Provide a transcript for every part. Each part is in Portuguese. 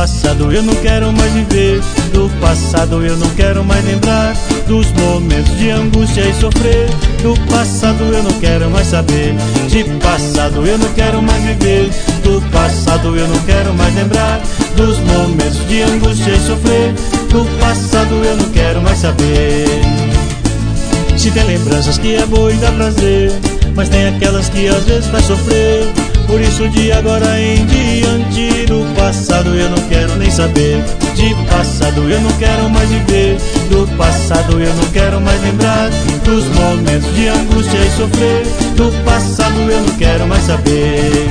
passado eu não quero mais viver, do passado eu não quero mais lembrar, dos momentos de angústia e sofrer. Do passado eu não quero mais saber, de passado eu não quero mais viver, do passado eu não quero mais lembrar, dos momentos de angústia e sofrer. Do passado eu não quero mais saber. Se tem lembranças que é boa e dá prazer, mas tem aquelas que às vezes faz sofrer. Por isso de agora em diante, do passado eu não quero nem saber, de passado eu não quero mais viver, do passado eu não quero mais lembrar, dos momentos de angústia e sofrer. Do passado eu não quero mais saber.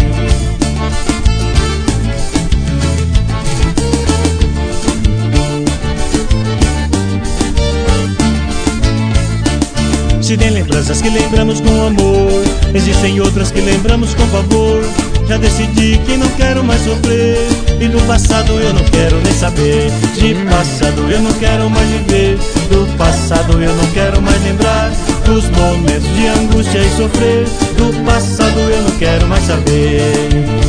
Se tem lembranças que lembramos com amor, existem outras que lembramos com pavor. Já decidi que não quero mais sofrer, e do passado eu não quero nem saber, de passado eu não quero mais viver, do passado eu não quero mais lembrar, dos momentos de angústia e sofrer. Do passado eu não quero mais saber.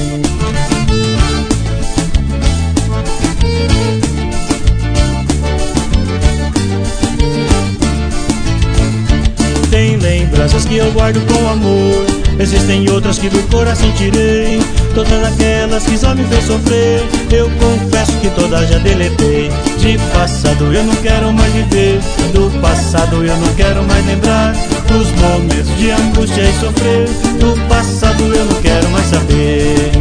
Tem lembranças que eu guardo com amor, existem outras que do coração tirei. Todas aquelas que só me fez sofrer, eu confesso que todas já deletei. De passado eu não quero mais viver, do passado eu não quero mais lembrar, dos momentos de angústia e sofrer. Do passado eu não quero mais saber.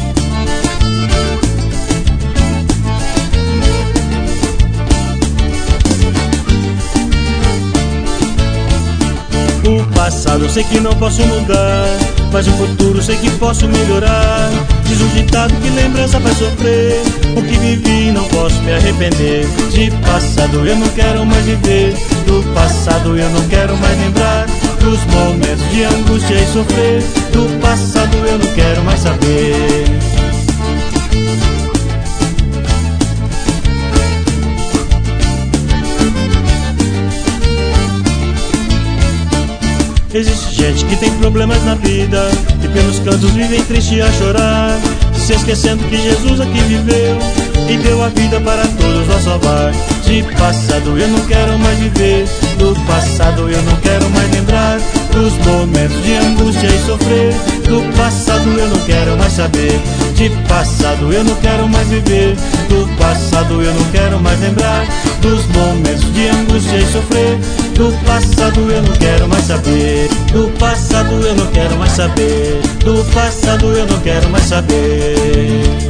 O passado sei que não posso mudar, mas o futuro sei que posso melhorar. Diz o ditado que lembrança faz sofrer, o que vivi não posso me arrepender. De passado eu não quero mais viver, do passado eu não quero mais lembrar, dos momentos de angústia e sofrer. Do passado eu não quero mais saber. Existe gente que tem problemas na vida e pelos cantos vivem triste a chorar, se esquecendo que Jesus aqui viveu e deu a vida para todos a salvar. De passado eu não quero mais viver, do passado eu não quero mais lembrar, dos momentos de angústia e sofrer. Do passado eu não quero mais saber, de passado eu não quero mais viver, do passado eu não quero mais lembrar, dos momentos de angústia e sofrer. Do passado eu não quero mais saber, do passado eu não quero mais saber, do passado eu não quero mais saber.